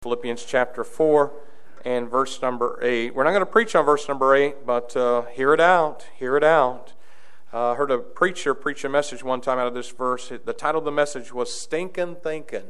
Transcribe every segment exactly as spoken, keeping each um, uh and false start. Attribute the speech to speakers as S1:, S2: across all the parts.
S1: Philippians chapter four and verse number eight. We're not going to preach on verse number eight, but uh, hear it out, hear it out. I uh, heard a preacher preach a message one time out of this verse. The title of the message was Stinkin' Thinkin'.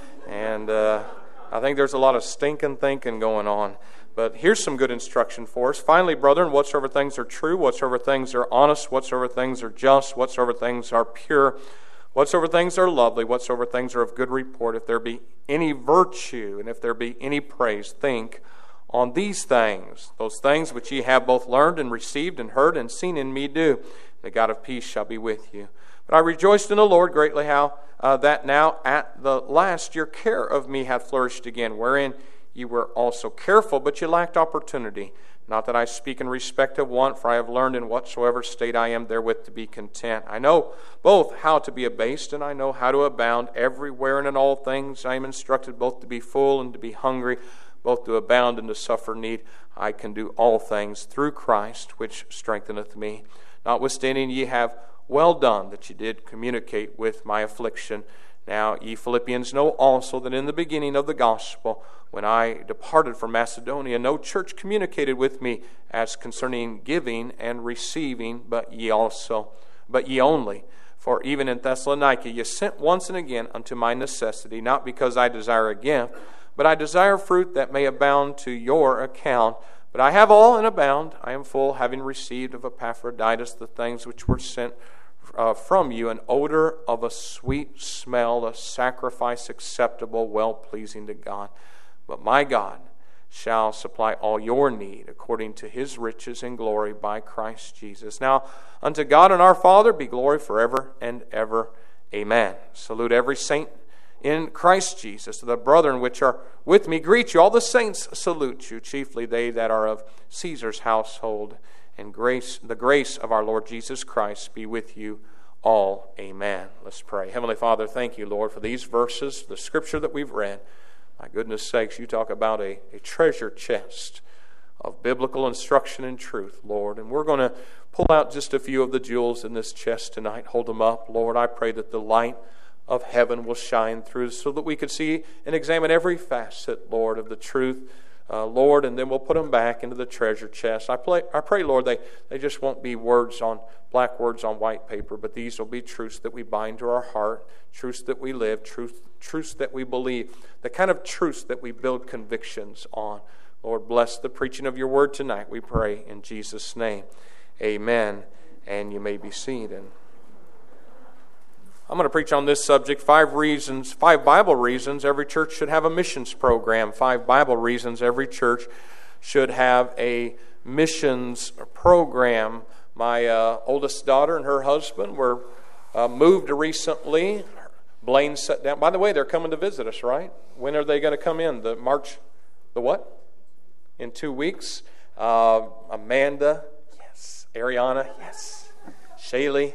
S1: And uh, I think there's a lot of stinkin' thinking going on. But here's some good instruction for us. Finally, brethren, whatsoever things are true, whatsoever things are honest, whatsoever things are just, whatsoever things are pure, whatsoever things are lovely, whatsoever things are of good report, if there be any virtue, and if there be any praise, think on these things. Those things which ye have both learned and received and heard and seen in me do. The God of peace shall be with you. But I rejoiced in the Lord greatly how uh, that now at the last your care of me hath flourished again, wherein ye were also careful, but ye lacked opportunity. Not that I speak in respect of want, for I have learned in whatsoever state I am therewith to be content. I know both how to be abased, and I know how to abound. Everywhere and in all things I am instructed both to be full and to be hungry, both to abound and to suffer need. I can do all things through Christ, which strengtheneth me. Notwithstanding ye have well done that ye did communicate with my affliction. Now ye Philippians know also that in the beginning of the gospel, when I departed from Macedonia, no church communicated with me as concerning giving and receiving, but ye also, but ye only. For even in Thessalonica ye sent once and again unto my necessity, not because I desire a gift, but I desire fruit that may abound to your account. But I have all and abound. I am full, having received of Epaphroditus the things which were sent Uh, from you, an odor of a sweet smell, a sacrifice acceptable, well-pleasing to God. But my God shall supply all your need according to his riches and glory by Christ Jesus. Now, unto God and our Father be glory forever and ever. Amen. Salute every saint in Christ Jesus. The brethren which are with me greet you. All the saints salute you, chiefly they that are of Caesar's household. And grace, the grace of our Lord Jesus Christ be with you all. Amen. Let's pray. Heavenly Father, thank you, Lord, for these verses, the scripture that we've read. My goodness sakes, you talk about a, a treasure chest of biblical instruction and truth, Lord. And we're going to pull out just a few of the jewels in this chest tonight. Hold them up. Lord, I pray that the light of heaven will shine through so that we could see and examine every facet, Lord, of the truth. Uh, Lord, and then we'll put them back into the treasure chest. I, play, I pray, Lord, they, they just won't be words on black words on white paper, but these will be truths that we bind to our heart, truths that we live, truth, truths that we believe, the kind of truths that we build convictions on. Lord, bless the preaching of your word tonight, we pray in Jesus' name. Amen. And you may be seated. I'm going to preach on this subject, five reasons, five Bible reasons every church should have a missions program. Five Bible reasons every church should have a missions program. My uh, oldest daughter and her husband were uh, moved recently. Blaine sat down. By the way, they're coming to visit us, right? When are they going to come in? The March, the what? In two weeks. Uh, Amanda, yes. Ariana, yes. Shaylee.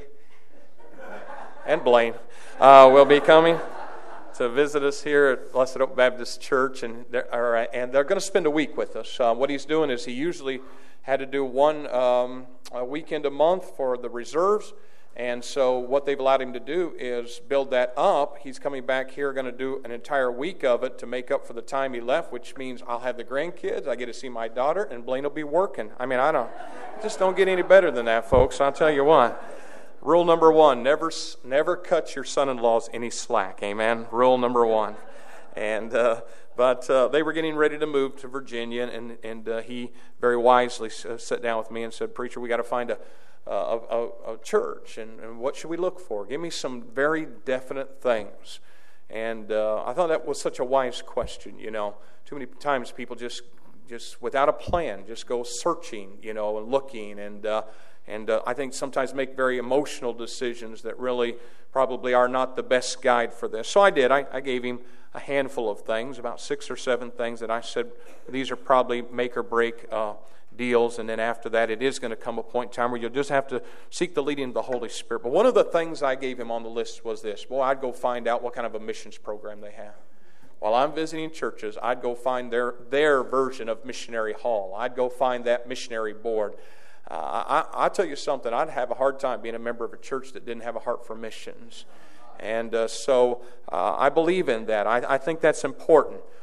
S1: And Blaine uh, will be coming to visit us here at Blessed Oak Baptist Church, and they're, and they're going to spend a week with us. Uh, what he's doing is he usually had to do one um, a weekend a month for the reserves, and so what they've allowed him to do is build that up. He's coming back here, going to do an entire week of it to make up for the time he left, which means I'll have the grandkids, I get to see my daughter, and Blaine will be working. I mean, I don't, just don't get any better than that, folks. I'll tell you what. Rule number one, never never cut your son-in-laws any slack, amen? Rule number one. And uh, But uh, they were getting ready to move to Virginia, and, and uh, he very wisely sat down with me and said, Preacher, we got to find a, a, a, a church, and, and what should we look for? Give me some very definite things. And uh, I thought that was such a wise question, you know. Too many times people just, just without a plan, just go searching, you know, and looking, and... Uh, And uh, I think sometimes make very emotional decisions that really probably are not the best guide for this. So I did. I, I gave him a handful of things, about six or seven things that I said, these are probably make or break uh, deals. And then after that, it is going to come a point in time where you'll just have to seek the leading of the Holy Spirit. But one of the things I gave him on the list was this. Well, I'd go find out what kind of a missions program they have. While I'm visiting churches, I'd go find their, their version of missionary hall. I'd go find that missionary board. Uh, I, I'll tell you something, I'd have a hard time being a member of a church that didn't have a heart for missions. And uh, so uh, I believe in that. I, I think that's important.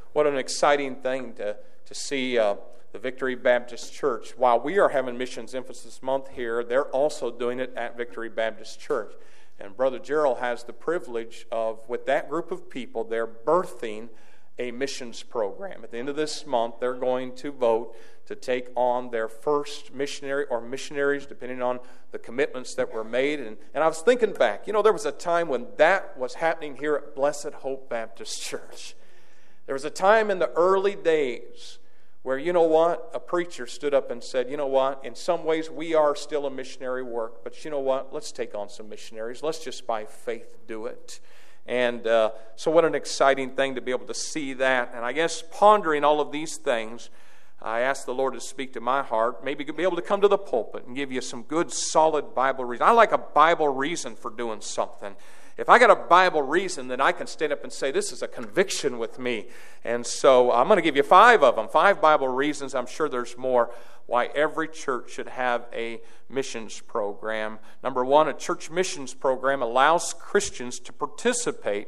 S1: what an exciting thing to, to see uh, the Victory Baptist Church. While we are having Missions Emphasis Month here, they're also doing it at Victory Baptist Church. And Brother Gerald has the privilege of, with that group of people, they're birthing a missions program. At the end of this month, they're going to vote to take on their first missionary or missionaries, depending on the commitments that were made. And, and I was thinking back, you know, there was a time when that was happening here at Blessed Hope Baptist Church. There was a time in the early days where, you know what, a preacher stood up and said, you know what, in some ways we are still a missionary work, but you know what, let's take on some missionaries. Let's just by faith do it. And uh, so what an exciting thing to be able to see that. And I guess pondering all of these things, I asked the Lord to speak to my heart, maybe be able to come to the pulpit and give you some good, solid Bible reason. I like a Bible reason for doing something. If I got a Bible reason, then I can stand up and say, this is a conviction with me. And so I'm going to give you five of them, five Bible reasons. I'm sure there's more why every church should have a missions program. Number one, a church missions program allows Christians to participate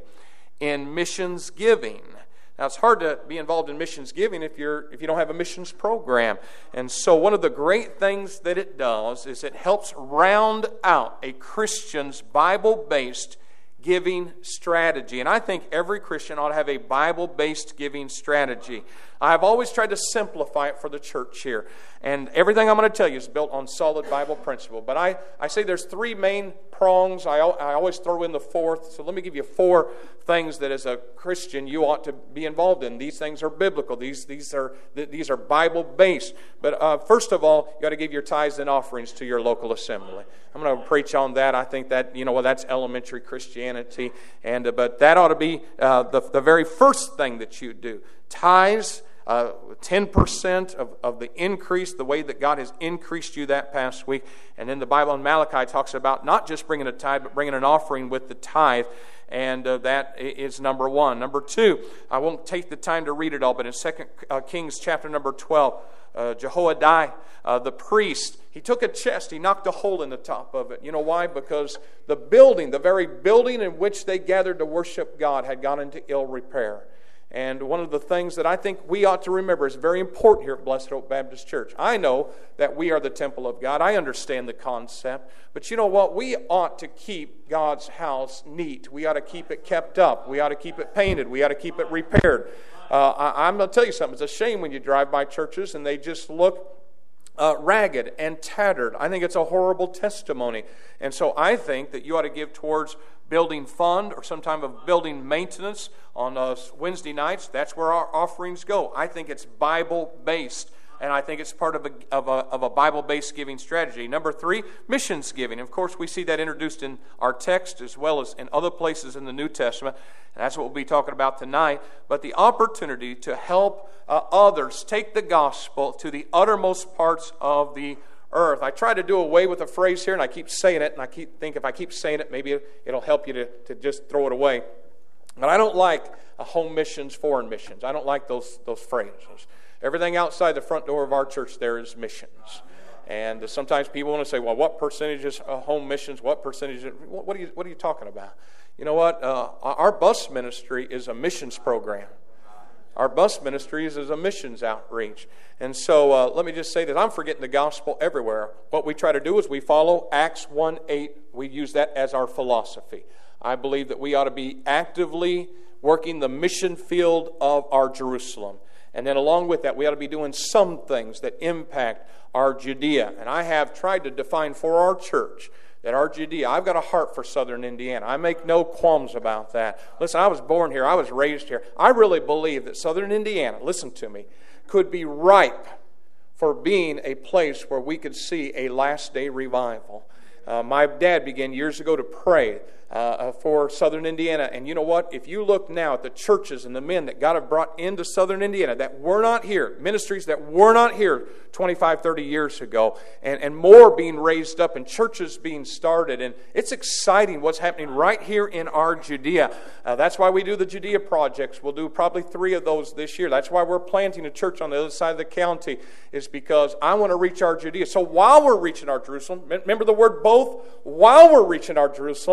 S1: in missions giving. Now, it's hard to be involved in missions giving if you're if you don't have a missions program. And so one of the great things that it does is it helps round out a Christian's Bible-based giving strategy. And I think every Christian ought to have a Bible-based giving strategy. I've always tried to simplify it for the church here. And everything I'm going to tell you is built on solid Bible principle. But I, I say there's three main prongs. I, I always throw in the fourth. So let me give you four things that as a Christian you ought to be involved in. These things are biblical. These, these are these are Bible-based. But uh, first of all, you got to give your tithes and offerings to your local assembly. I'm going to preach on that. I think that, you know, well, that's elementary Christianity. And uh, but that ought to be uh, the, the very first thing that you do. Tithes, uh, ten percent of, of the increase, the way that God has increased you that past week. And then the Bible in Malachi talks about not just bringing a tithe, but bringing an offering with the tithe. And uh, that is number one. Number two, I won't take the time to read it all, but in Second Kings chapter number twelve, uh, Jehoiada, uh, the priest, he took a chest, he knocked a hole in the top of it. You know why? Because the building, the very building in which they gathered to worship God had gone into ill repair. And one of the things that I think we ought to remember is very important here at Blessed Hope Baptist Church. I know that we are the temple of God. I understand the concept. But you know what? We ought to keep God's house neat. We ought to keep it kept up. We ought to keep it painted. We ought to keep it repaired. Uh, I, I'm going to tell you something. It's a shame when you drive by churches and they just look Uh, ragged and tattered. I think it's a horrible testimony. And so I think that you ought to give towards building fund or some type of building maintenance on uh, Wednesday nights. That's where our offerings go. I think it's Bible-based. And I think it's part of a, of a, of a Bible-based giving strategy. Number three, missions giving. Of course, we see that introduced in our text as well as in other places in the New Testament. And that's what we'll be talking about tonight. But the opportunity to help uh, others take the gospel to the uttermost parts of the earth. I try to do away with a phrase here, and I keep saying it, and I keep think if I keep saying it, maybe it'll help you to, to just throw it away. But I don't like a home missions, foreign missions. I don't like those those phrases. Everything outside the front door of our church there is missions. And sometimes people want to say, well, what percentage is home missions? What percentage is, what are you, what are you talking about? You know what? Uh, our bus ministry is a missions program. Our bus ministry is a missions outreach. And so uh, let me just say that I'm forgetting the gospel everywhere. What we try to do is we follow Acts one eight. We use that as our philosophy. I believe that we ought to be actively working the mission field of our Jerusalem. And then along with that, we ought to be doing some things that impact our Judea. And I have tried to define for our church that our Judea, I've got a heart for southern Indiana. I make no qualms about that. Listen, I was born here. I was raised here. I really believe that southern Indiana, listen to me, could be ripe for being a place where we could see a last day revival. Uh, my dad began years ago to pray uh, for southern Indiana. And you know what? If you look now at the churches and the men that God have brought into southern Indiana that were not here, ministries that were not here twenty-five, thirty years ago, and, and more being raised up and churches being started. And it's exciting what's happening right here in our Judea. Uh, that's why we do the Judea projects. We'll do probably three of those this year. That's why we're planting a church on the other side of the county, is because I want to reach our Judea. So while we're reaching our Jerusalem, remember the word both? While we're reaching our Jerusalem, let's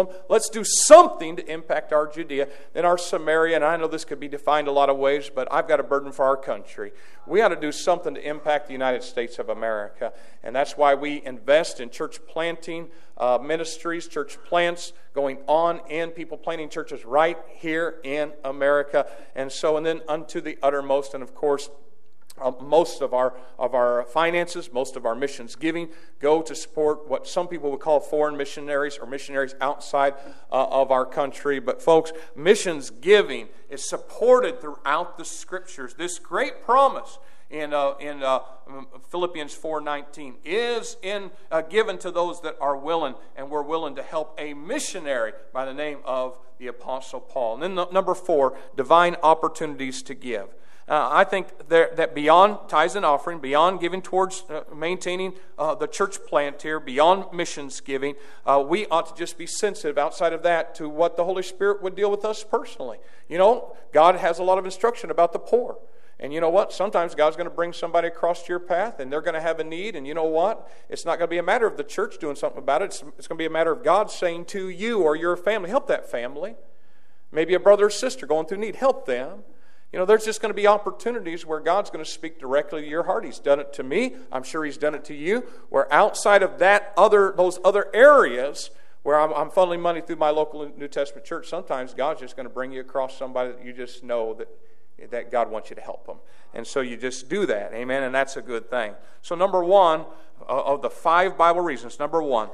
S1: let's do something to impact our Judea and our Samaria. And I know this could be defined a lot of ways, but I've got a burden for our country. We ought to do something to impact the United States of America. And that's why we invest in church planting uh, ministries, church plants going on in, people planting churches right here in America. And so, and then unto the uttermost, and of course, Uh, most of our of our finances, most of our missions giving go to support what some people would call foreign missionaries or missionaries outside uh, of our country. But folks, missions giving is supported throughout the Scriptures. This great promise in uh, in uh, Philippians four nineteen is in uh, given to those that are willing, and we're willing to help a missionary by the name of the Apostle Paul. And then the, number four, divine opportunities to give. Uh, I think there, that beyond tithes and offering, beyond giving towards uh, maintaining uh, the church plant here, beyond missions giving, uh, we ought to just be sensitive outside of that to what the Holy Spirit would deal with us personally. You know, God has a lot of instruction about the poor. And you know what? Sometimes God's going to bring somebody across your path and they're going to have a need. And you know what? It's not going to be a matter of the church doing something about it. It's, it's going to be a matter of God saying to you or your family, help that family. Maybe a brother or sister going through need, help them. You know, there's just going to be opportunities where God's going to speak directly to your heart. He's done it to me. I'm sure He's done it to you. Where outside of that other, those other areas where I'm, I'm funneling money through my local New Testament church, sometimes God's just going to bring you across somebody that you just know that, that God wants you to help them. And so you just do that. Amen. And that's a good thing. So number one uh, of the five Bible reasons, number one,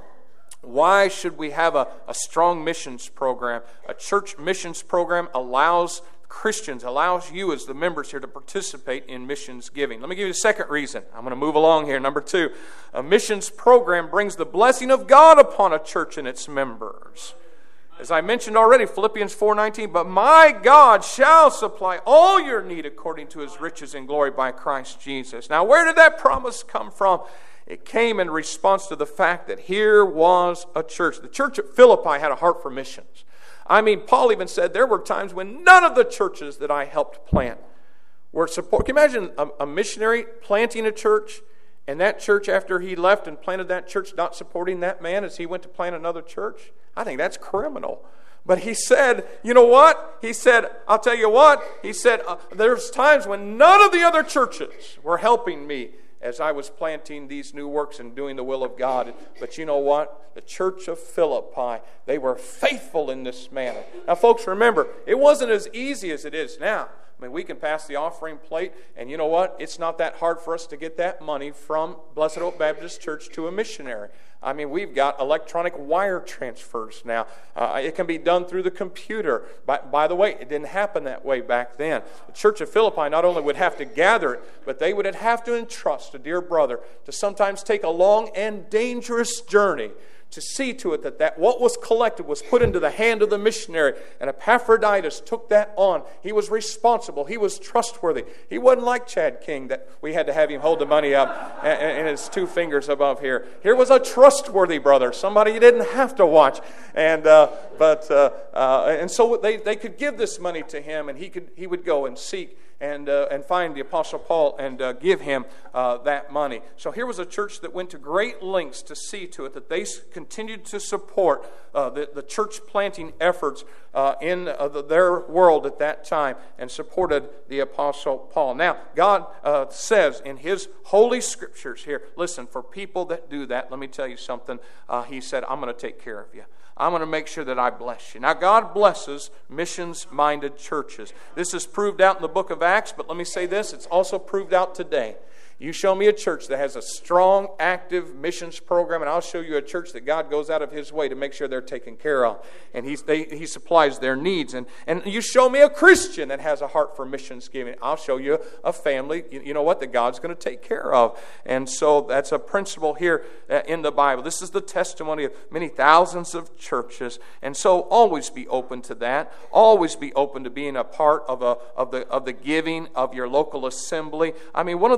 S1: why should we have a, a strong missions program? A church missions program allows Christians, allows you as the members here to participate in missions giving. Let me give you the second reason. I'm going to move along here. Number two, a missions program brings the blessing of God upon a church and its members. As I mentioned already, Philippians four nineteen, but my God shall supply all your need according to His riches and glory by Christ Jesus. Now, where did that promise come from? It came in response to the fact that here was a church. The church at Philippi had a heart for missions. I mean, Paul even said there were times when none of the churches that I helped plant were support. Can you imagine a, a missionary planting a church, and that church, after he left and planted that church, not supporting that man as he went to plant another church? I think that's criminal. But he said, you know what? He said, I'll tell you what. He said, uh, there's times when none of the other churches were helping me as I was planting these new works and doing the will of God. But you know what? The church of Philippi, they were faithful in this manner. Now, folks, remember, it wasn't as easy as it is now. I mean, we can pass the offering plate, and you know what? It's not that hard for us to get that money from Blessed Hope Baptist Church to a missionary. I mean, we've got electronic wire transfers now. Uh, it can be done through the computer. By, by the way, it didn't happen that way back then. The Church of Philippi not only would have to gather it, but they would have to entrust a dear brother to sometimes take a long and dangerous journey to see to it that, that what was collected was put into the hand of the missionary. And Epaphroditus took that on. He was responsible. He was trustworthy. He wasn't like Chad King that we had to have him hold the money up and, and his two fingers above here. Here was a trustworthy brother, somebody you didn't have to watch. And uh, but uh, uh, and so they, they could give this money to him, and he could he would go and seek and uh, and find the Apostle Paul and uh, give him uh, that money. So here was a church that went to great lengths to see to it that they continued to support uh, the, the church planting efforts uh, in uh, the, their world at that time and supported the Apostle Paul. Now, God uh, says in His holy scriptures here, listen, for people that do that, let me tell you something. Uh, he said, I'm going to take care of you. I'm going to make sure that I bless you. Now, God blesses missions-minded churches. This is proved out in the book of Acts, but let me say this, it's also proved out today. You show me a church that has a strong, active missions program, and I'll show you a church that God goes out of His way to make sure they're taken care of. And He, they, he supplies their needs. And, and you show me a Christian that has a heart for missions giving. I'll show you a family, you, you know what, that God's going to take care of. And so that's a principle here uh, in the Bible. This is the testimony of many thousands of churches. And so always be open to that. Always be open to being a part of, a, of, the, of the giving of your local assembly. I mean, one of the ways you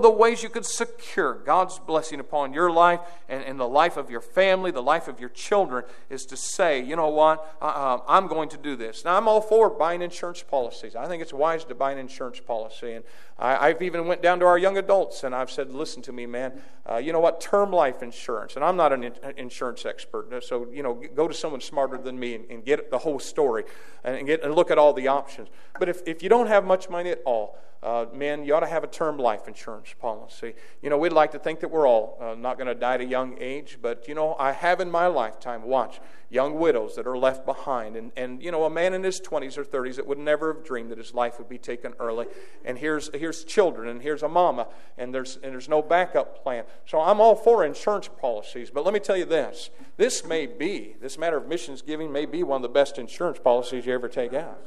S1: you could secure God's blessing upon your life and, and the life of your family, the life of your children, is to say, you know what, uh, I'm going to do this. Now, I'm all for buying insurance policies. I think it's wise to buy an insurance policy. And I, I've even went down to our young adults and I've said, listen to me, man, uh, you know what, term life insurance. And I'm not an in- insurance expert, so, you know, go to someone smarter than me and, and get the whole story and, get, and look at all the options. But if, if you don't have much money at all, Uh, men, you ought to have a term life insurance policy. You know, we'd like to think that we're all uh, not going to die at a young age, but, you know, I have in my lifetime watched young widows that are left behind. And, and you know, a man in his twenties or thirties that would never have dreamed that his life would be taken early. And here's here's children, and here's a mama, and there's, and there's no backup plan. So I'm all for insurance policies, but let me tell you this. This may be, this matter of missions giving may be one of the best insurance policies you ever take out.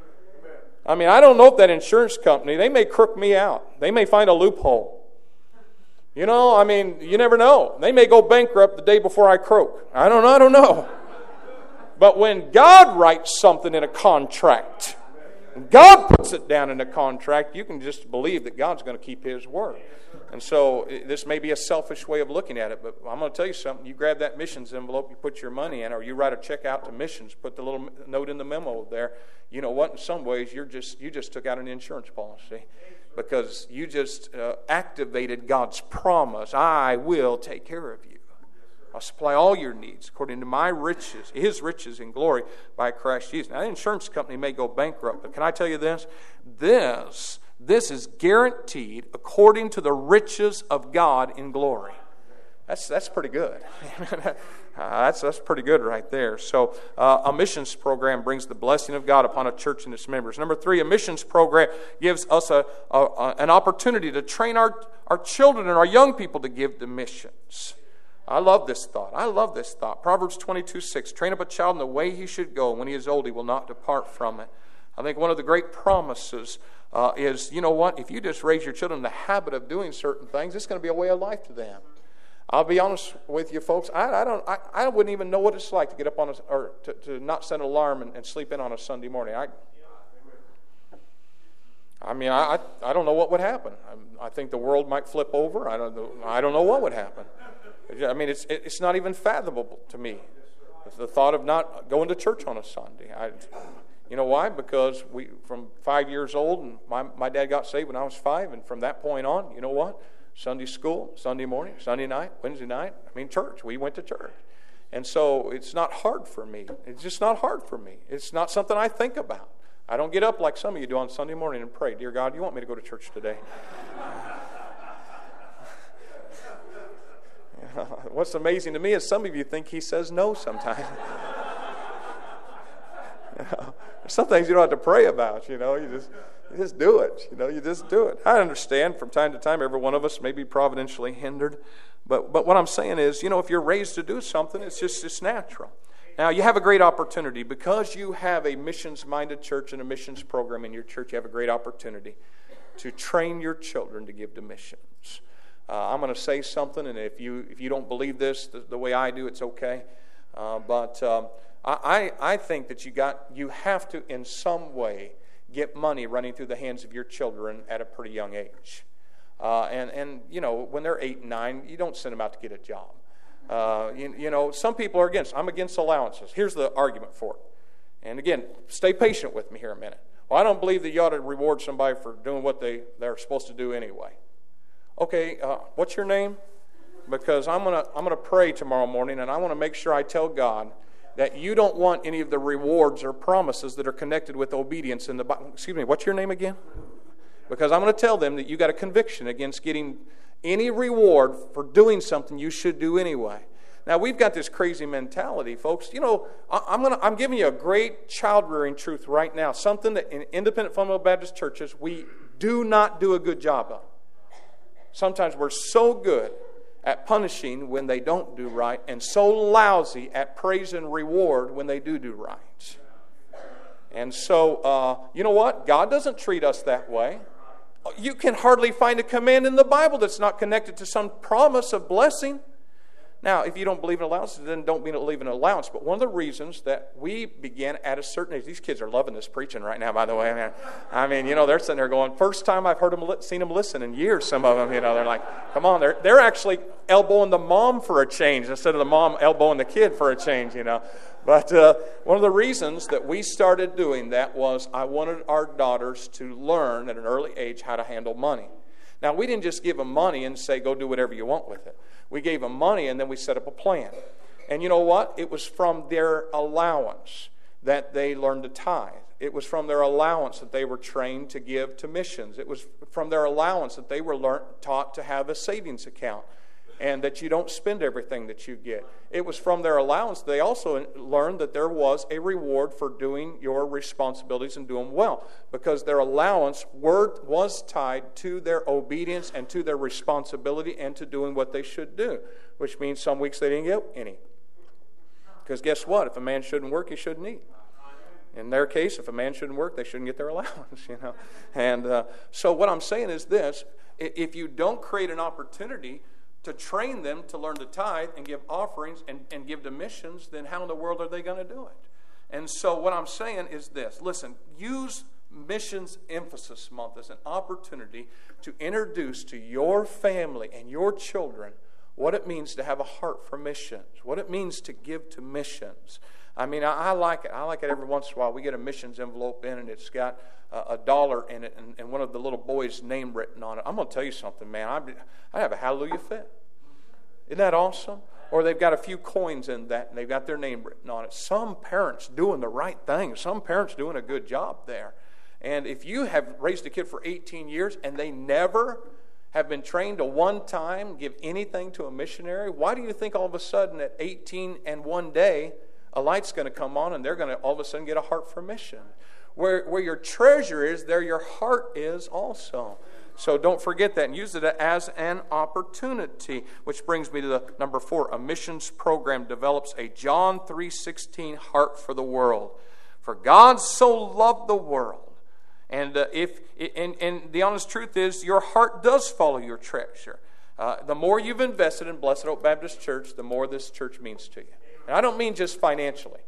S1: I mean, I don't know if that insurance company, they may crook me out. They may find a loophole. You know, I mean, you never know. They may go bankrupt the day before I croak. I don't know, I don't know. But when God writes something in a contract, God puts it down in a contract, you can just believe that God's going to keep His word. And so this may be a selfish way of looking at it, but I'm going to tell you something. You grab that missions envelope, you put your money in, or you write a check out to missions, put the little note in the memo there. You know what? In some ways, you're just you just took out an insurance policy because you just uh, activated God's promise. I will take care of you. I'll supply all your needs according to my riches, His riches in glory by Christ Jesus. Now, the insurance company may go bankrupt, but can I tell you this? This, this is guaranteed according to the riches of God in glory. That's that's pretty good. uh, that's that's pretty good right there. So uh, a missions program brings the blessing of God upon a church and its members. Number three, a missions program gives us a, a, a an opportunity to train our, our children and our young people to give to missions. I love this thought. I love this thought. Proverbs twenty-two six, train up a child in the way he should go. When he is old, he will not depart from it. I think one of the great promises uh, is, you know what, if you just raise your children in the habit of doing certain things, it's going to be a way of life to them. I'll be honest with you, folks. I, I don't. I, I wouldn't even know what it's like to get up on a, or to, to not set an alarm and, and sleep in on a Sunday morning. I, I mean, I, I don't know what would happen. I, I think the world might flip over. I don't know. I don't know what would happen. I mean, it's it's not even fathomable to me. The thought of not going to church on a Sunday. I, you know why? Because we from five years old, and my my dad got saved when I was five, and from that point on, you know what? Sunday school, Sunday morning, Sunday night, Wednesday night, I mean church. We went to church. And so it's not hard for me. It's just not hard for me. It's not something I think about. I don't get up like some of you do on Sunday morning and pray, dear God, you want me to go to church today? What's amazing to me is some of you think He says no sometimes. You know, there's some things you don't have to pray about, you know, you just... You just do it. You know, you just do it. I understand from time to time every one of us may be providentially hindered. But but what I'm saying is, you know, if you're raised to do something, it's just it's natural. Now, you have a great opportunity. Because you have a missions-minded church and a missions program in your church, you have a great opportunity to train your children to give to missions. Uh, I'm going to say something, and if you if you don't believe this the, the way I do, it's okay. Uh, but um, I, I think that you got you have to, in some way, get money running through the hands of your children at a pretty young age. Uh, and, and, you know, when they're eight and nine, you don't send them out to get a job. Uh, you, you know, some people are against, I'm against allowances. Here's the argument for it. And again, stay patient with me here a minute. Well, I don't believe that you ought to reward somebody for doing what they, they're supposed to do anyway. Okay, uh, what's your name? Because I'm going to I'm gonna pray tomorrow morning, and I want to make sure I tell God that you don't want any of the rewards or promises that are connected with obedience in the Bible. Excuse me, what's your name again? Because I'm going to tell them that you got a conviction against getting any reward for doing something you should do anyway. Now, we've got this crazy mentality, folks. You know, I'm going to, I'm giving you a great child-rearing truth right now, something that in independent fundamental Baptist churches we do not do a good job of. Sometimes we're so good at punishing when they don't do right, and so lousy at praise and reward when they do do right. And so, uh, you know what? God doesn't treat us that way. You can hardly find a command in the Bible that's not connected to some promise of blessing. Now, if you don't believe in allowances, then don't believe in allowance. But one of the reasons that we began at a certain age, these kids are loving this preaching right now, by the way. I mean, I mean you know, they're sitting there going, first time I've heard them, seen them listen in years, some of them, you know, they're like, come on, they're, they're actually elbowing the mom for a change instead of the mom elbowing the kid for a change, you know. But uh, one of the reasons that we started doing that was I wanted our daughters to learn at an early age how to handle money. Now, we didn't just give them money and say, go do whatever you want with it. We gave them money, and then we set up a plan. And you know what? It was from their allowance that they learned to tithe. It was from their allowance that they were trained to give to missions. It was from their allowance that they were learned, taught to have a savings account and that you don't spend everything that you get. It was from their allowance they also learned that there was a reward for doing your responsibilities and doing well, because their allowance were, was tied to their obedience and to their responsibility and to doing what they should do, which means some weeks they didn't get any. Because guess what? If a man shouldn't work, he shouldn't eat. In their case, if a man shouldn't work, they shouldn't get their allowance, you know. And uh, so what I'm saying is this: if you don't create an opportunity to train them to learn to tithe and give offerings and, and give to missions, then how in the world are they going to do it? And so what I'm saying is this. Listen, use Missions Emphasis Month as an opportunity to introduce to your family and your children what it means to have a heart for missions, what it means to give to missions. I mean, I, I like it. I like it every once in a while. We get a missions envelope in, and it's got uh, a dollar in it and, and one of the little boys' name written on it. I'm going to tell you something, man. I'd, I'd have a hallelujah fit. Isn't that awesome? Or they've got a few coins in that, and they've got their name written on it. Some parents doing the right thing. Some parents doing a good job there. And if you have raised a kid for eighteen years and they never have been trained to one time give anything to a missionary, why do you think all of a sudden at eighteen and one day a light's going to come on and they're going to all of a sudden get a heart for mission? Where, where your treasure is, there your heart is also. So don't forget that and use it as an opportunity. Which brings me to the number four. A missions program develops a John three sixteen heart for the world. For God so loved the world. And uh, if and, and the honest truth is, your heart does follow your treasure. Uh, the more you've invested in Blessed Hope Baptist Church, the more this church means to you. And I don't mean just financially.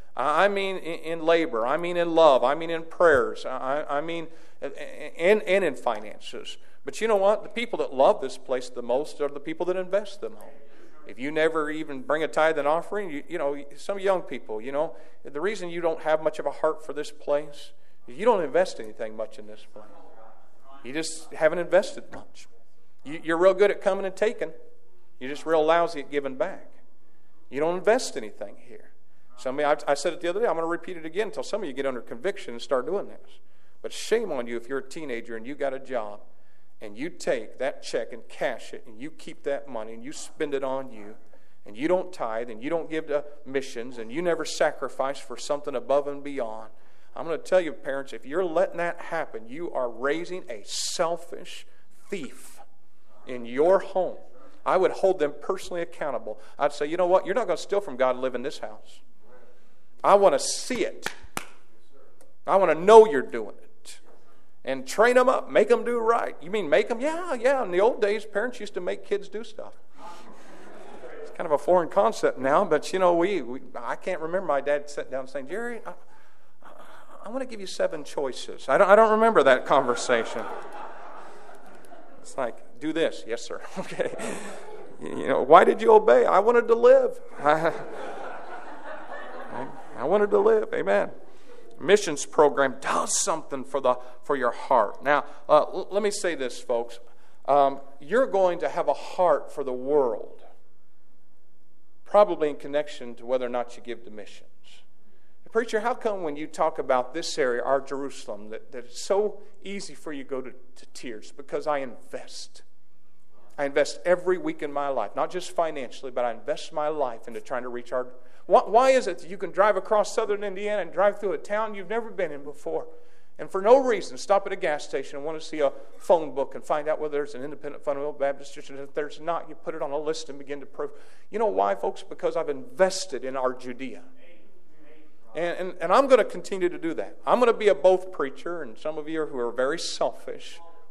S1: I mean in, in labor. I mean in love. I mean in prayers. I, I mean and, and in finances. But you know what? The people that love this place the most are the people that invest the most. If you never even bring a tithe and offering, you, you know, some young people, you know, the reason you don't have much of a heart for this place, you don't invest anything much in this place. You just haven't invested much. You, you're real good at coming and taking. You're just real lousy at giving back. You don't invest anything here. Some of you, I, I said it the other day, I'm going to repeat it again until some of you get under conviction and start doing this. But shame on you if you're a teenager and you got a job and you take that check and cash it and you keep that money and you spend it on you and you don't tithe and you don't give to missions and you never sacrifice for something above and beyond. I'm going to tell you, parents, if you're letting that happen, you are raising a selfish thief in your home. I would hold them personally accountable. I'd say, you know what? You're not going to steal from God and live in this house. I want to see it. I want to know you're doing it. And train them up. Make them do right. You mean make them? Yeah, yeah. In the old days, parents used to make kids do stuff. It's kind of a foreign concept now, but you know, we, we I can't remember my dad sitting down saying, Jerry, I, I want to give you seven choices. I don't, I don't remember that conversation. It's like, do this. Yes, sir. Okay. You know, why did you obey? I wanted to live. I, I wanted to live. Amen. Missions program does something for the for your heart. Now, uh, l- let me say this, folks. Um, you're going to have a heart for the world, probably in connection to whether or not you give to missions. Preacher, how come when you talk about this area, our Jerusalem, that, that it's so easy for you to go to, to tears? Because I invest. I invest every week in my life, not just financially, but I invest my life into trying to reach our... Why, why is it that you can drive across southern Indiana and drive through a town you've never been in before, and for no reason stop at a gas station and want to see a phone book and find out whether there's an independent fundamental Baptist church, and if there's not, you put it on a list and begin to prove. You know why, folks? Because I've invested in our Judea. And, and, and I'm going to continue to do that. I'm going to be a both preacher, and some of you who are very selfish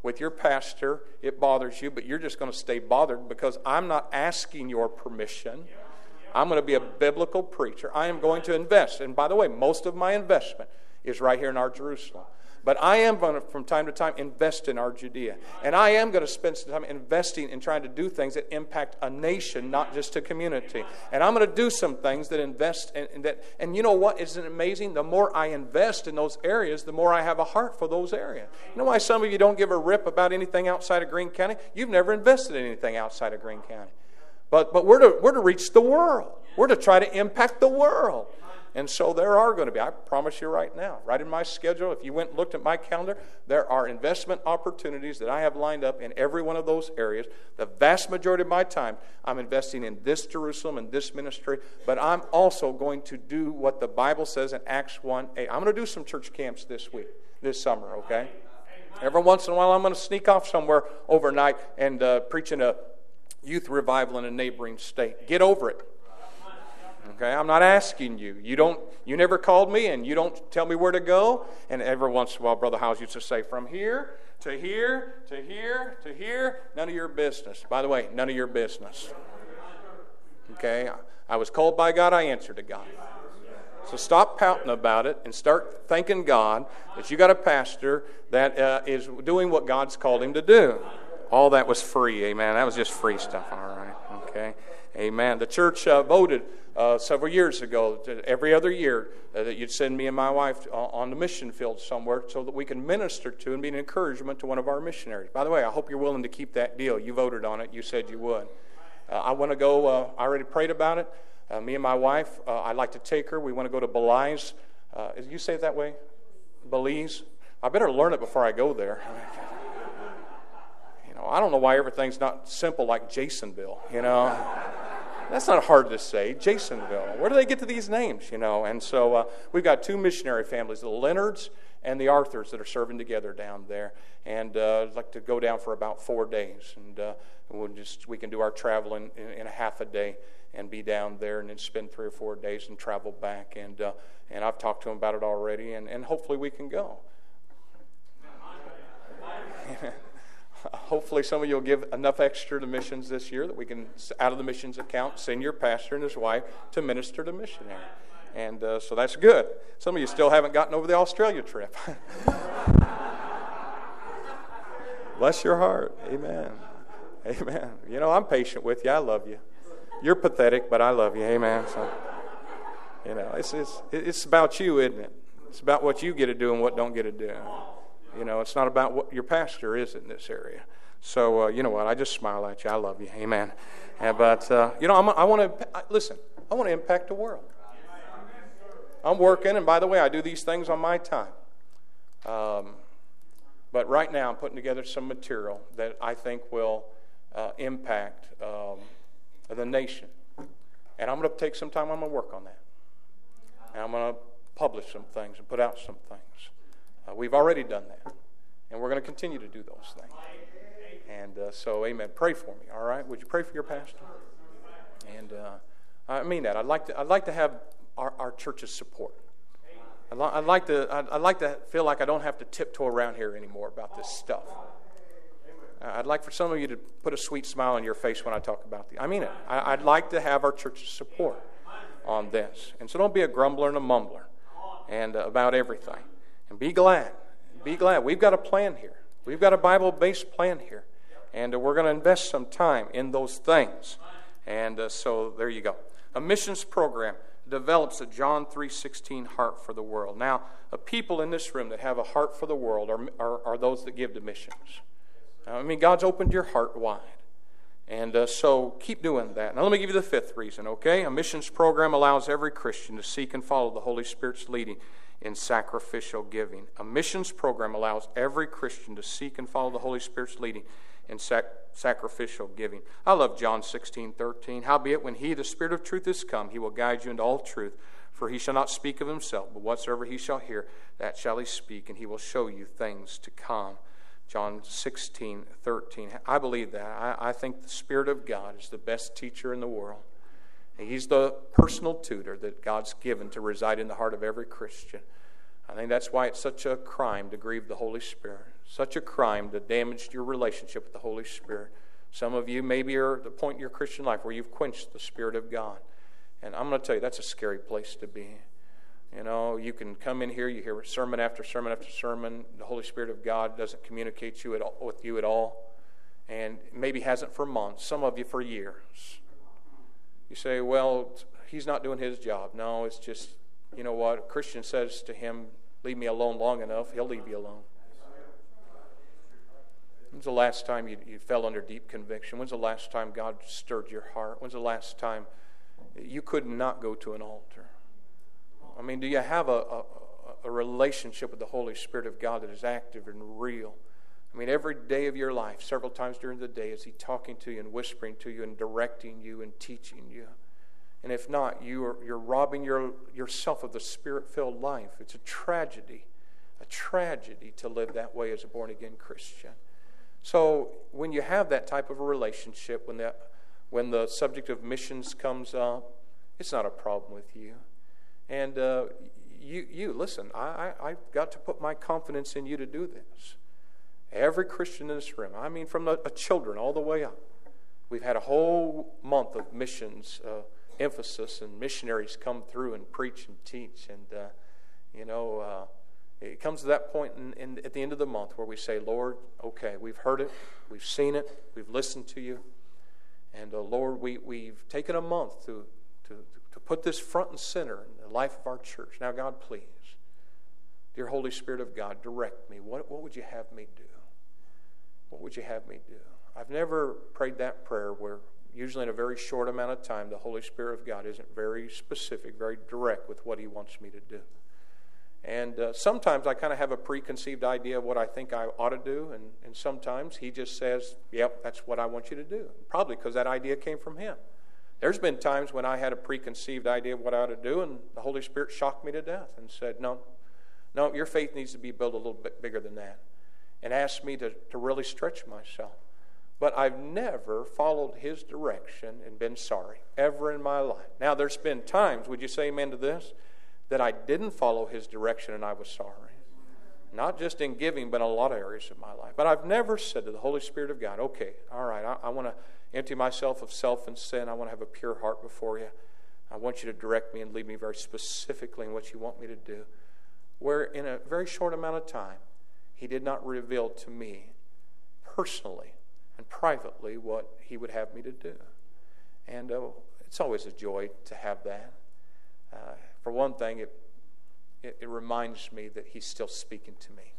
S1: with your pastor. It bothers you, but you're just going to stay bothered because I'm not asking your permission. I'm going to be a biblical preacher. I am going to invest. And by the way, most of my investment is right here in our Jerusalem. But I am going to, from time to time, invest in our Judea. And I am going to spend some time investing in trying to do things that impact a nation, not just a community. And I'm going to do some things that invest in, in that. And you know what? Isn't it amazing? The more I invest in those areas, the more I have a heart for those areas. You know why some of you don't give a rip about anything outside of Greene County? You've never invested in anything outside of Greene County. But, but we're to, we're to reach the world. We're to try to impact the world. And so there are going to be, I promise you right now, right in my schedule, if you went and looked at my calendar, there are investment opportunities that I have lined up in every one of those areas. The vast majority of my time, I'm investing in this Jerusalem and this ministry, but I'm also going to do what the Bible says in Acts one eight. I'm going to do some church camps this week, this summer, okay? Every once in a while, I'm going to sneak off somewhere overnight and uh, preach in a youth revival in a neighboring state. Get over it. Okay, I'm not asking you. You don't. You never called me, and you don't tell me where to go. And every once in a while, Brother Howes used to say, "From here to here to here to here, none of your business." By the way, none of your business. Okay, I was called by God. I answered to God. So stop pouting about it and start thanking God that you got a pastor that uh, is doing what God's called him to do. All that was free. Amen. That was just free stuff. All right. Okay. Amen. The church uh, voted uh, several years ago, every other year, uh, that you'd send me and my wife uh, on the mission field somewhere so that we can minister to and be an encouragement to one of our missionaries. By the way, I hope you're willing to keep that deal. You voted on it. You said you would. Uh, I want to go. Uh, I already prayed about it. Uh, me and my wife, uh, I'd like to take her. We want to go to Belize. Uh, you say it that way? Belize? I better learn it before I go there. You know, I don't know why everything's not simple like Jasonville, you know. That's not hard to say, Jasonville. Where do they get to these names, you know? And so uh, we've got two missionary families, the Leonards and the Arthurs, that are serving together down there. And uh, I'd like to go down for about four days. And uh, we'll just we can do our travel in, in, in a half a day and be down there and then spend three or four days and travel back. And uh, and I've talked to them about it already, and, and hopefully we can go. Hopefully some of you will give enough extra to missions this year that we can, out of the missions account, send your pastor and his wife to minister to missionary. And uh, so that's good. Some of you still haven't gotten over the Australia trip. Bless your heart. Amen. Amen. You know, I'm patient with you. I love you. You're pathetic, but I love you. Amen. So, you know, it's, it's, it's about you, isn't it? It's about what you get to do and what don't get to do. You know, it's not about what your pastor is in this area. So, uh, you know what? I just smile at you. I love you. Amen. And, but, uh, you know, I'm, I want to, listen, I want to impact the world. I'm working, and by the way, I do these things on my time. Um, but right now, I'm putting together some material that I think will uh, impact um, the nation. And I'm going to take some time. I'm going to work on that. And I'm going to publish some things and put out some things. Uh, we've already done that, and we're going to continue to do those things. And uh, so, amen. Pray for me, all right? Would you pray for your pastor? And uh, I mean that. I'd like to. I'd like to have our, our church's support. I'd, li- I'd like to. I'd, I'd like to feel like I don't have to tiptoe around here anymore about this stuff. Uh, I'd like for some of you to put a sweet smile on your face when I talk about the. I mean it. I, I'd like to have our church's support on this, and so don't be a grumbler and a mumbler, and uh, about everything. And be glad. Be glad. We've got a plan here. We've got a Bible-based plan here. And uh, we're going to invest some time in those things. And uh, so there you go. A missions program develops a John three sixteen heart for the world. Now, uh, people in this room that have a heart for the world are, are, are those that give to missions. Uh, I mean, God's opened your heart wide. And uh, so keep doing that. Now, let me give you the fifth reason, okay? A missions program allows every Christian to seek and follow the Holy Spirit's leading in sacrificial giving. A missions program allows every Christian to seek and follow the Holy Spirit's leading in sac- sacrificial giving. I love John sixteen thirteen. Howbeit, when he, the Spirit of truth, is come, he will guide you into all truth. For he shall not speak of himself, but whatsoever he shall hear, that shall he speak, and he will show you things to come. John sixteen thirteen. I believe that. I, I think the Spirit of God is the best teacher in the world. He's the personal tutor that God's given to reside in the heart of every Christian. I think that's why it's such a crime to grieve the Holy Spirit. Such a crime to damage your relationship with the Holy Spirit. Some of you maybe are at the point in your Christian life where you've quenched the Spirit of God. And I'm going to tell you, that's a scary place to be. You know, you can come in here, you hear sermon after sermon after sermon. The Holy Spirit of God doesn't communicate you at all, with you at all. And maybe hasn't for months, some of you for years. You say, well, he's not doing his job. No, it's just, you know what, a Christian says to him, leave me alone long enough, he'll leave you alone. When's the last time you, you fell under deep conviction? When's the last time God stirred your heart? When's the last time you could not go to an altar? I mean, do you have a, a, a relationship with the Holy Spirit of God that is active and real? I mean, every day of your life, several times during the day, is He talking to you and whispering to you and directing you and teaching you? And if not, you are, you're robbing your, yourself of the Spirit-filled life. It's a tragedy, a tragedy to live that way as a born-again Christian. So when you have that type of a relationship, when the, when the subject of missions comes up, it's not a problem with you. And uh, you, you listen, I, I, I've got to put my confidence in you to do this. Every Christian in this room, I mean from the uh, children all the way up. We've had a whole month of missions uh, emphasis, and missionaries come through and preach and teach. And, uh, you know, uh, it comes to that point in, in, at the end of the month where we say, Lord, okay, we've heard it, we've seen it, we've listened to you. And, uh, Lord, we, we've taken a month to, to, to put this front and center in the life of our church. Now, God, please, dear Holy Spirit of God, direct me. What, what would you have me do? What would you have me do? I've never prayed that prayer where usually in a very short amount of time the Holy Spirit of God isn't very specific, very direct with what He wants me to do. And uh, sometimes I kind of have a preconceived idea of what I think I ought to do, and, and sometimes He just says, yep, that's what I want you to do. Probably because that idea came from Him. There's been times when I had a preconceived idea of what I ought to do, and the Holy Spirit shocked me to death and said, no, no, your faith needs to be built a little bit bigger than that, and asked me to, to really stretch myself. But I've never followed His direction and been sorry, ever in my life. Now, there's been times, would you say amen to this, that I didn't follow His direction and I was sorry. Not just in giving, but in a lot of areas of my life. But I've never said to the Holy Spirit of God, okay, all right, I, I want to empty myself of self and sin. I want to have a pure heart before you. I want you to direct me and lead me very specifically in what you want me to do. Where in a very short amount of time, He did not reveal to me personally and privately what He would have me to do. And uh, it's always a joy to have that. Uh, for one thing, it, it it reminds me that He's still speaking to me.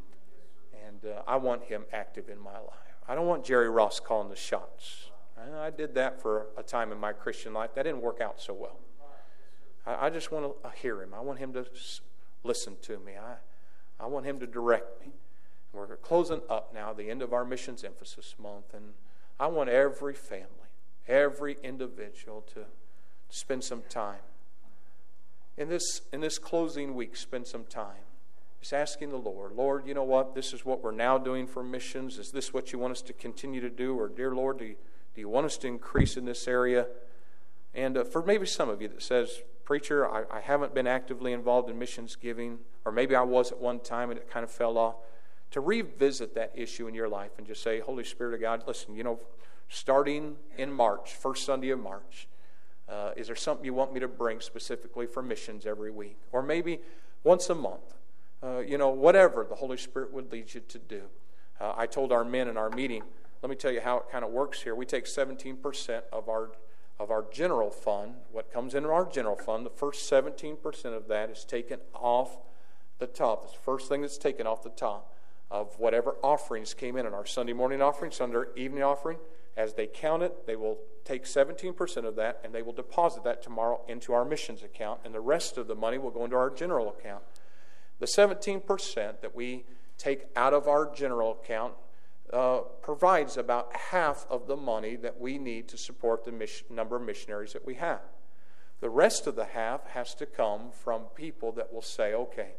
S1: And uh, I want Him active in my life. I don't want Jerry Ross calling the shots. I, I did that for a time in my Christian life. That didn't work out so well. I, I just want to hear Him. I want Him to listen to me. I, I want Him to direct me. We're closing up now, the end of our missions emphasis month, and I want every family, every individual to spend some time. In this, in this closing week, spend some time just asking the Lord, Lord, you know what, this is what we're now doing for missions. Is this what you want us to continue to do? Or, dear Lord, do you, do you want us to increase in this area? And uh, for maybe some of you that says, preacher, I, I haven't been actively involved in missions giving, or maybe I was at one time and it kind of fell off, to revisit that issue in your life and just say, Holy Spirit of God, listen, you know, starting in March, first Sunday of March, uh, is there something you want me to bring specifically for missions every week? Or maybe once a month, uh, you know, whatever the Holy Spirit would lead you to do. Uh, I told our men in our meeting, let me tell you how it kind of works here. We take seventeen percent of our of our general fund, what comes into our general fund, the first seventeen percent of that is taken off the top. It's the first thing that's taken off the top of whatever offerings came in on our Sunday morning offering, Sunday evening offering. As they count it, they will take seventeen percent of that and they will deposit that tomorrow into our missions account, and the rest of the money will go into our general account. The seventeen percent that we take out of our general account uh, provides about half of the money that we need to support the mission, number of missionaries that we have. The rest of the half has to come from people that will say, okay,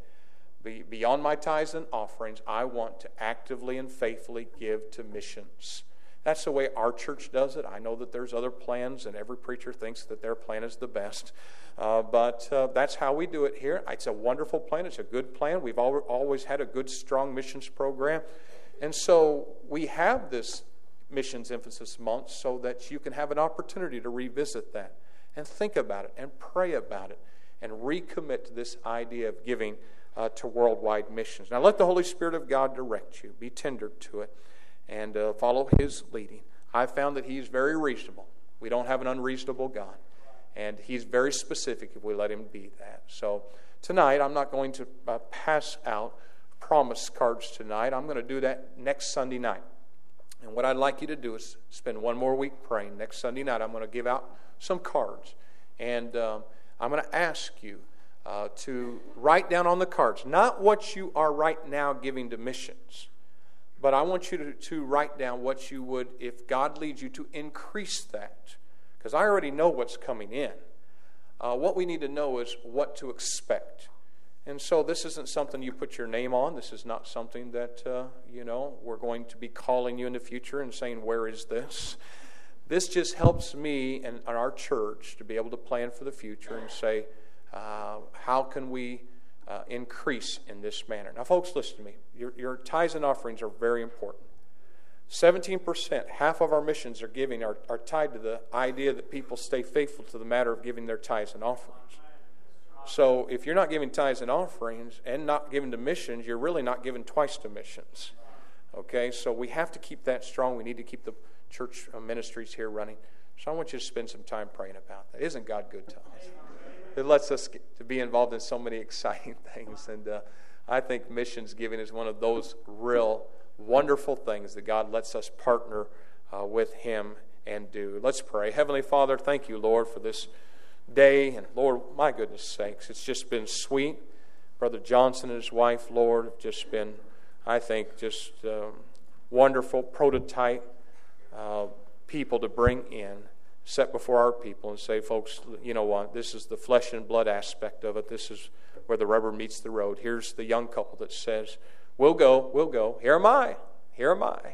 S1: beyond my tithes and offerings, I want to actively and faithfully give to missions. That's the way our church does it. I know that there's other plans, and every preacher thinks that their plan is the best. Uh, but uh, that's how we do it here. It's a wonderful plan. It's a good plan. We've al- always had a good, strong missions program. And so we have this Missions Emphasis Month so that you can have an opportunity to revisit that and think about it and pray about it and recommit to this idea of giving uh, to worldwide missions. Now let the Holy Spirit of God direct you. Be tender to it and uh, follow His leading. I've found that He's very reasonable. We don't have an unreasonable God. And He's very specific if we let Him be that. So tonight, I'm not going to uh, pass out promise cards tonight. I'm going to do that next Sunday night. And what I'd like you to do is spend one more week praying. Next Sunday night, I'm going to give out some cards. And um, I'm going to ask you uh, to write down on the cards, not what you are right now giving to missions, but I want you to, to write down what you would, if God leads you, to increase that. Because I already know what's coming in. Uh, what we need to know is what to expect. And so this isn't something you put your name on. This is not something that, uh, you know, we're going to be calling you in the future and saying, where is this? This just helps me and our church to be able to plan for the future and say, uh, how can we uh, increase in this manner? Now, folks, listen to me. Your, your tithes and offerings are very important. seventeen percent, half of our missions are giving, are, are tied to the idea that people stay faithful to the matter of giving their tithes and offerings. So if you're not giving tithes and offerings and not giving to missions, you're really not giving twice to missions. Okay, so we have to keep that strong. We need to keep the church ministries here running. So I want you to spend some time praying about that. Isn't God good to us? It lets us get to be involved in so many exciting things. And uh, I think missions giving is one of those real wonderful things that God lets us partner uh, with Him and do. Let's pray. Heavenly Father, thank you, Lord, for this day. And Lord, my goodness sakes, it's just been sweet. Brother Johnson and his wife, Lord, have just been, I think, just um, wonderful prototype uh, people to bring in, set before our people and say, folks, you know what, this is the flesh and blood aspect of it. This is where the rubber meets the road. Here's the young couple that says, we'll go, we'll go. Here am I, here am I.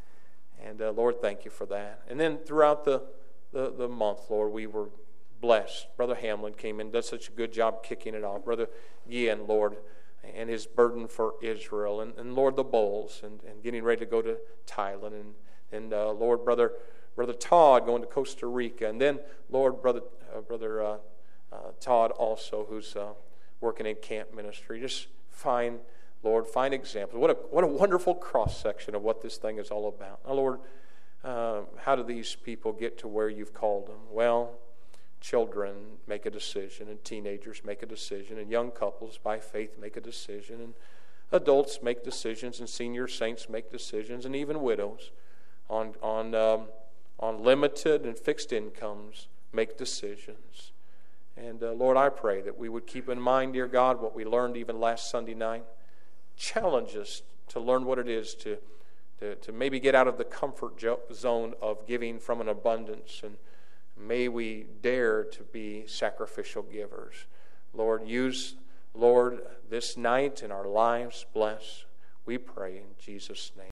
S1: And uh, Lord, thank you for that. And then throughout the, the, the month, Lord, we were blessed. Brother Hamlin came in, does such a good job kicking it off. Brother Ian, Lord, and his burden for Israel. And, and Lord, the bowls, and, and getting ready to go to Thailand. And, and uh, Lord, Brother Brother Todd going to Costa Rica. And then, Lord, Brother uh, Brother uh, uh, Todd also, who's uh, working in camp ministry. Just find, Lord, find examples. What a, what a wonderful cross-section of what this thing is all about. Now, Lord, uh, how do these people get to where you've called them? Well, children make a decision, and teenagers make a decision, and young couples by faith make a decision, and adults make decisions, and senior saints make decisions, and even widows on on um, on limited and fixed incomes make decisions. And uh, Lord, I pray that we would keep in mind, dear God, what we learned even last Sunday night. Challenge us to learn what it is to to, to maybe get out of the comfort zone of giving from an abundance, and may we dare to be sacrificial givers. Lord, use, Lord, this night in our lives. Bless, we pray in Jesus' name.